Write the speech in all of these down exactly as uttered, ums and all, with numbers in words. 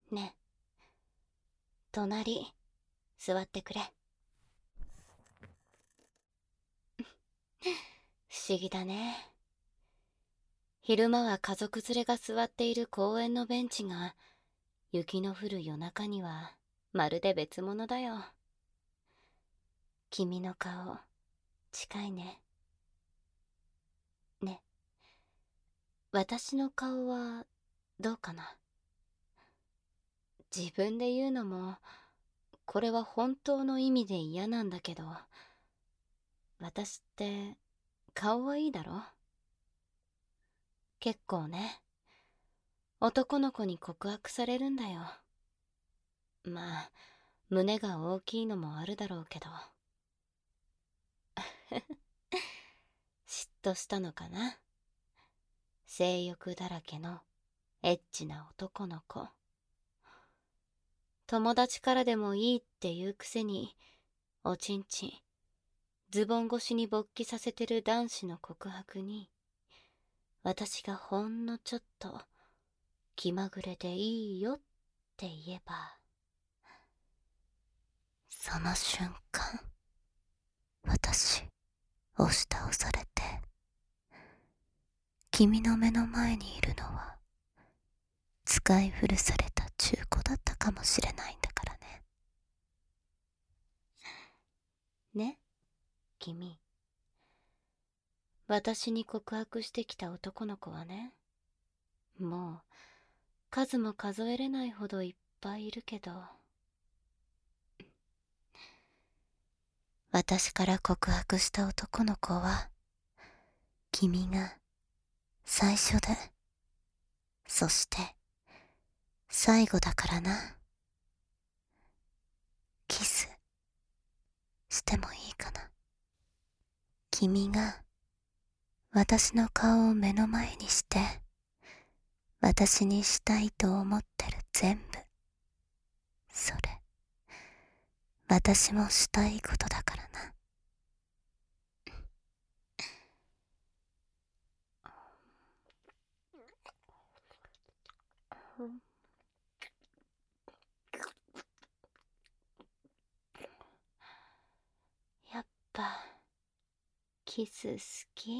ねえ、隣座ってくれ。不思議だね。昼間は家族連れが座っている公園のベンチが、雪の降る夜中にはまるで別物だよ。君の顔近いね。ね、私の顔はどうかな。自分で言うのもこれは本当の意味で嫌なんだけど、私って顔はいいだろ。結構ね、男の子に告白されるんだよ。まあ胸が大きいのもあるだろうけど。嫉妬したのかな。性欲だらけのエッチな男の子。友達からでもいいって言うくせに、おちんちんズボン越しに勃起させてる男子の告白に、私がほんのちょっと気まぐれでいいよって言えば、その瞬間、私押し倒されて、君の目の前にいるのは使い古された中古だったかもしれないんだからね。ね、君。私に告白してきた男の子はね、もう数も数えれないほどいっぱいいるけど、私から告白した男の子は、君が最初で、そして最後だからな。キスしてもいいかな。君が私の顔を目の前にして、私にしたいと思ってる全部、それ私もしたいことだからな。やっぱキス好き。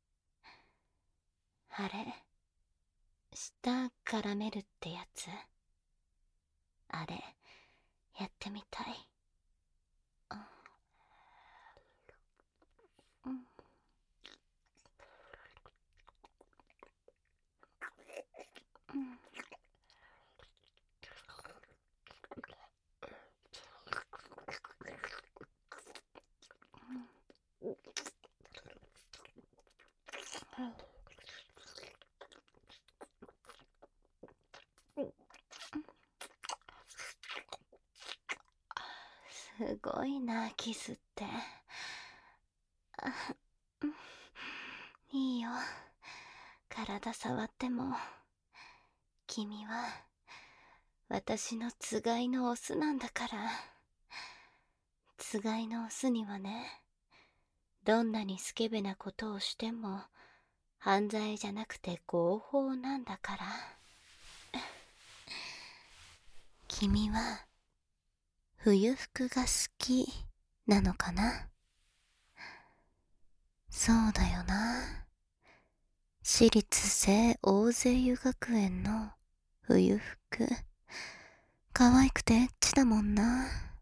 あれ、舌絡めるってやつ。あれやってみたい。うん、うん、すごいな、キスって。いいよ、体触っても。君は私のつがいのオスなんだから。つがいのオスにはね、どんなにスケベなことをしても犯罪じゃなくて合法なんだから。君は冬服が好きなのかな。そうだよな。私立聖大勢湯学園の冬服、可愛くてエッチだもんな。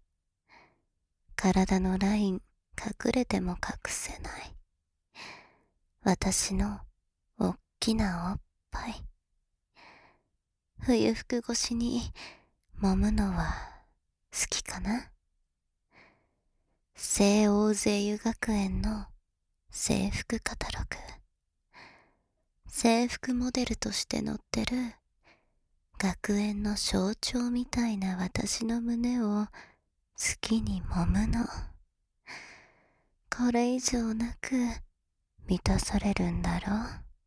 体のライン隠れても隠せない。私のおっきなおっぱい。冬服越しに揉むのは好きかな。聖大勢湯学園の制服カタログ。制服モデルとして載ってる学園の象徴みたいな私の胸を好きに揉むの。これ以上なく満たされるんだろ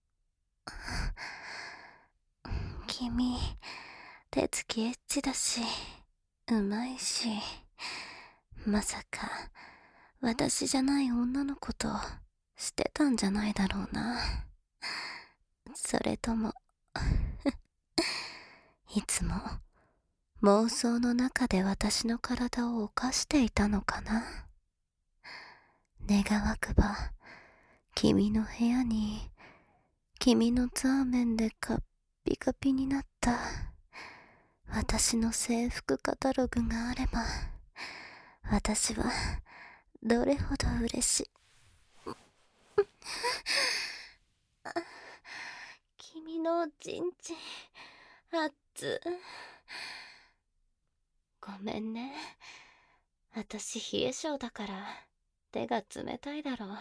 う。君、手つきエッチだし、うまいし、まさか私じゃない女の子としてたんじゃないだろうな。それともいつも妄想の中で私の体を犯していたのかな。願わくば、君の部屋に、君のザーメンでカッピカピになった私の制服カタログがあれば、私はどれほど嬉しい。君のおちんちん、熱っ。ごめんね。私冷え性だから手が冷たいだろう。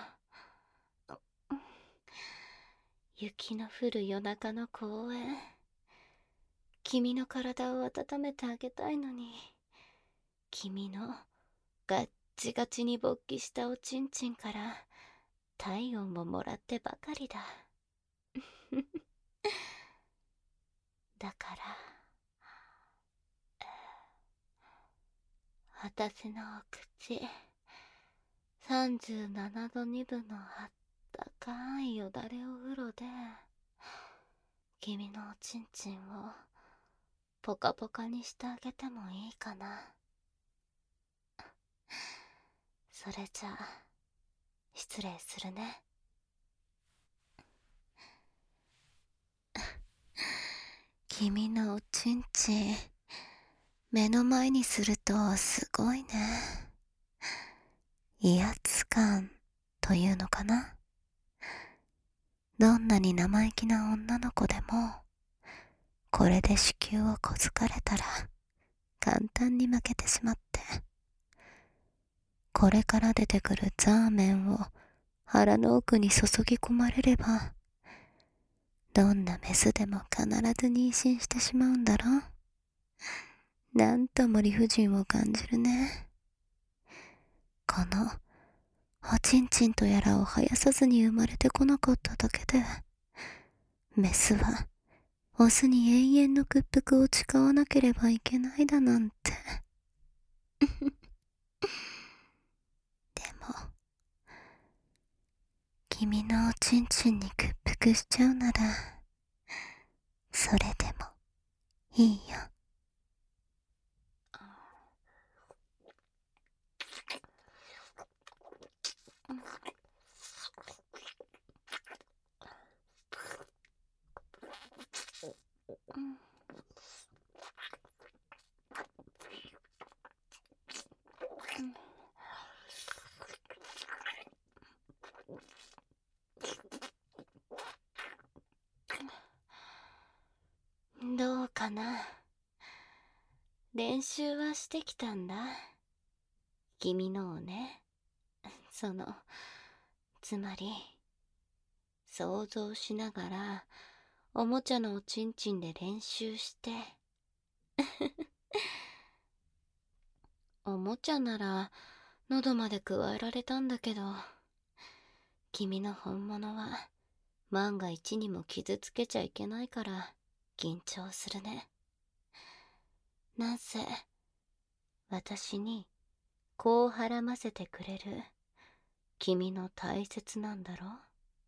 雪の降る夜中の公園。君の体を温めてあげたいのに、君のガッチガチに勃起したおちんちんから体温ももらってばかりだ。だから私のお口、さんじゅうななどにぶのあったかいよだれお風呂で君のおちんちんをポカポカにしてあげてもいいかな。それじゃあ失礼するね。君のおちんちん目の前にするとすごいね。威圧感というのかな。どんなに生意気な女の子でもこれで子宮をこづかれたら簡単に負けてしまって、これから出てくるザーメンを腹の奥に注ぎ込まれれば、どんなメスでも必ず妊娠してしまうんだろう。なんとも理不尽を感じるね。このおちんちんとやらを生やさずに生まれてこなかっただけで、メスはオスに永遠の屈服を誓わなければいけないだなんて。でも君のおちんちんに屈服しちゃうならそれでもいいよ。どうかな。練習はしてきたんだ。君のをね。その、つまり、想像しながら、おもちゃのおちんちんで練習して。おもちゃなら、喉まで加えられたんだけど、君の本物は、万が一にも傷つけちゃいけないから、緊張するね。なぜ、私に、こうはらませてくれる、君の大切なんだろう。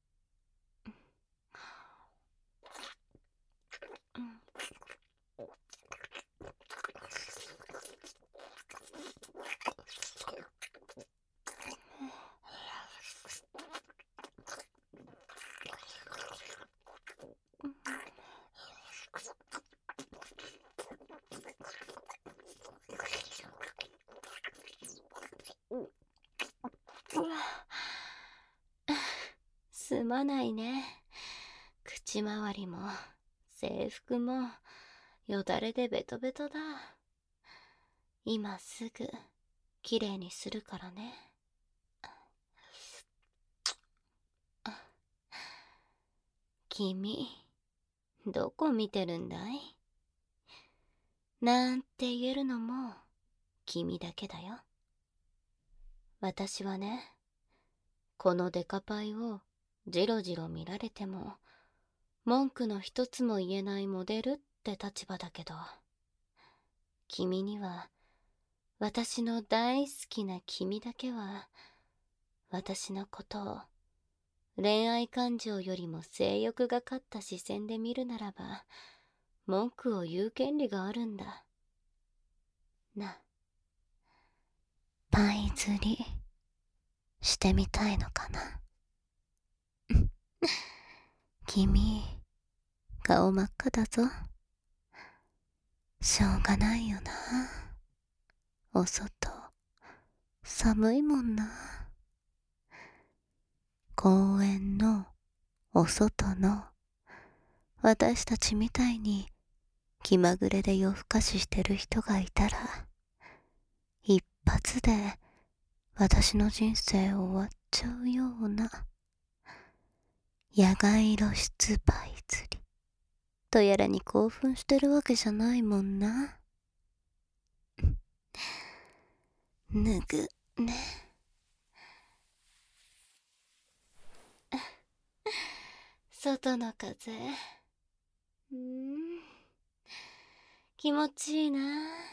すまないね。口周りも制服もよだれでベトベトだ。今すぐきれいにするからね。君、どこ見てるんだい？なんて言えるのも君だけだよ。私はね、このデカパイをジロジロ見られても文句の一つも言えないモデルって立場だけど、君には私の大好きな君だけは私のことを恋愛感情よりも性欲が勝った視線で見るならば文句を言う権利があるんだ。 な、パイ釣りしてみたいのかな。君、顔真っ赤だぞ。しょうがないよな。お外、寒いもんな。公園のお外の私たちみたいに気まぐれで夜更かししてる人がいたら、一発で私の人生終わっちゃうような。野外露出パイ釣りとやらに興奮してるわけじゃないもんな。脱ぐね。外の風、うーん、気持ちいいな。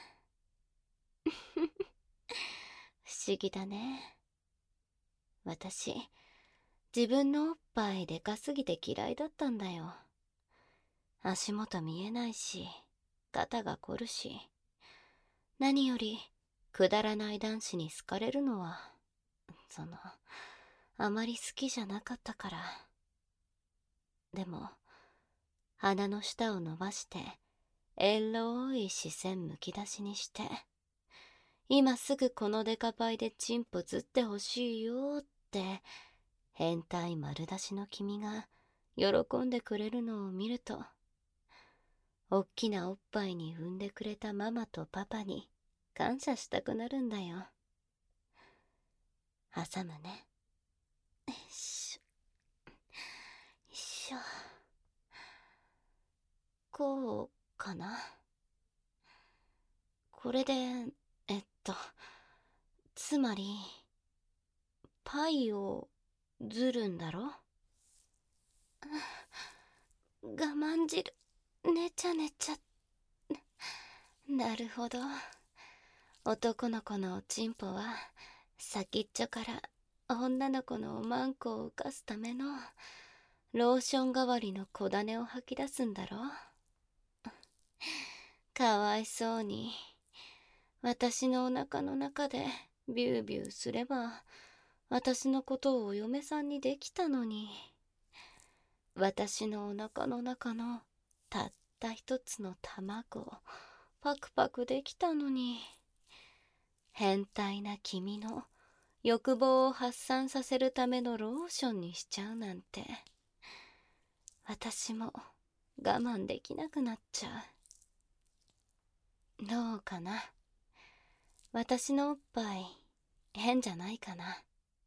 不思議だね。私、自分のおっぱいでかすぎて嫌いだったんだよ。足元見えないし、肩が凝るし、何よりくだらない男子に好かれるのは、その、あまり好きじゃなかったから。でも、鼻の下を伸ばして、エロい視線むき出しにして、今すぐこのデカパイでチンポずってほしいよって、変態丸出しの君が喜んでくれるのを見ると、おっきなおっぱいに産んでくれたママとパパに感謝したくなるんだよ。挟むね。よいしょ。よいしょ。こうかな。これで、えっと、つまり、パイをずるんだろ。我慢汁、ねちゃねちゃ。なるほど。男の子のおちんぽは、先っちょから女の子のおまんこを浮かすための、ローション代わりの小種を吐き出すんだろ。かわいそうに。私のお腹の中でビュービューすれば、私のことをお嫁さんにできたのに。私のお腹の中のたった一つの卵をパクパクできたのに。変態な君の欲望を発散させるためのローションにしちゃうなんて。私も我慢できなくなっちゃう。どうかな。私のおっぱい変じゃないかな。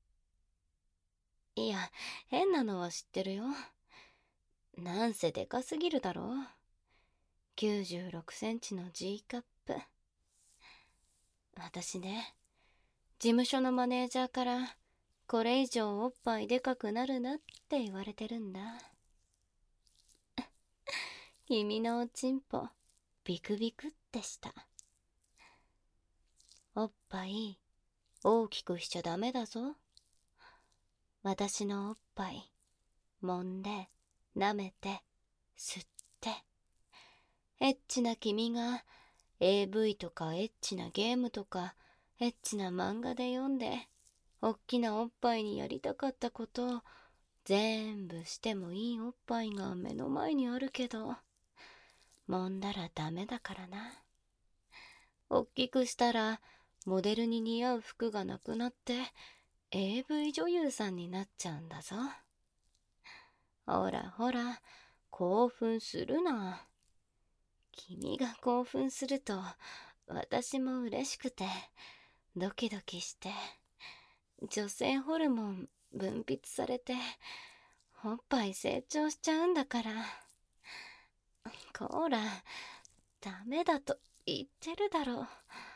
いや、変なのは知ってるよ。なんせでかすぎるだろ。きゅうじゅうろくセンチの G カップ。私ね、事務所のマネージャーからこれ以上おっぱいでかくなるなって言われてるんだ。君のおちんぽビクビクってした。おっぱい大きくしちゃダメだぞ。私のおっぱい揉んで舐めて吸って、エッチな君が エーブイ とかエッチなゲームとかエッチな漫画で読んでおっきなおっぱいにやりたかったことを全部してもいいおっぱいが目の前にあるけど、揉んだらダメだからな。おっきくしたらモデルに似合う服がなくなって エーブイ 女優さんになっちゃうんだぞ。ほらほら、興奮するな。君が興奮すると私も嬉しくてドキドキして、女性ホルモン分泌されておっぱい成長しちゃうんだから。こら、ダメだと言ってるだろ。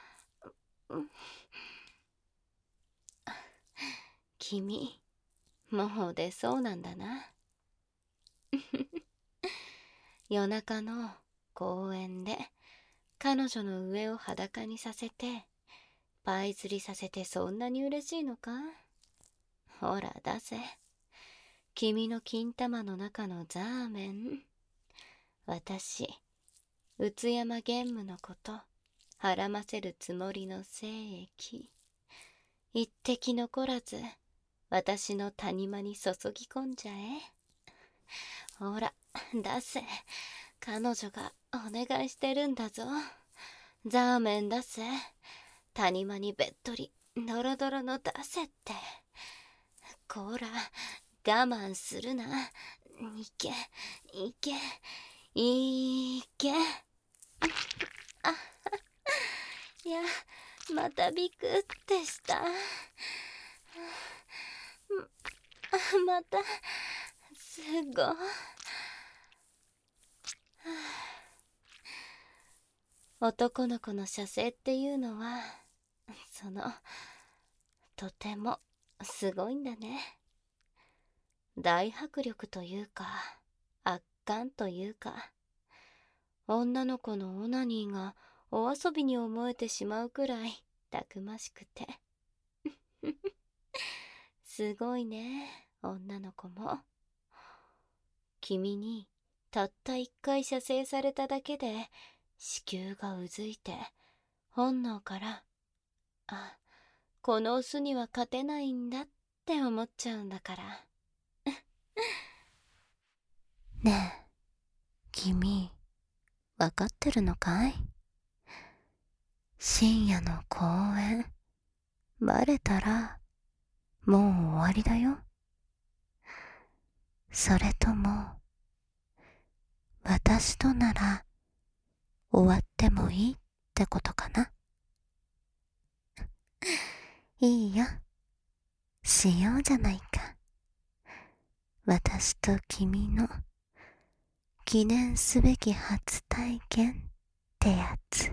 君、もう出そうなんだな。夜中の公園で彼女の上を裸にさせてパイ釣りさせてそんなに嬉しいのか。ほら出せ、君の金玉の中のザーメン。私、内山玄武のことはらませるつもりの精液、一滴残らず私の谷間に注ぎ込んじゃえ。ほら、出せ。彼女がお願いしてるんだぞ。ザーメン出せ。谷間にべっとりドロドロの出せって。こら、我慢するな。いけ、いけ、いけ。あ、いや、またビクってした。また、すごい。男の子の射精っていうのは、その、とてもすごいんだね。大迫力というか、圧巻というか、女の子のオナニーがお遊びに思えてしまうくらいたくましくて。すごいね、女の子も。君にたった一回射精されただけで子宮がうずいて、本能から、あ、このオスには勝てないんだって思っちゃうんだから。ねえ、君、わかってるのかい？深夜の公園、バレたら、もう終わりだよ。それとも、私となら、終わってもいいってことかな。いいよ、しようじゃないか。私と君の記念すべき初体験ってやつ。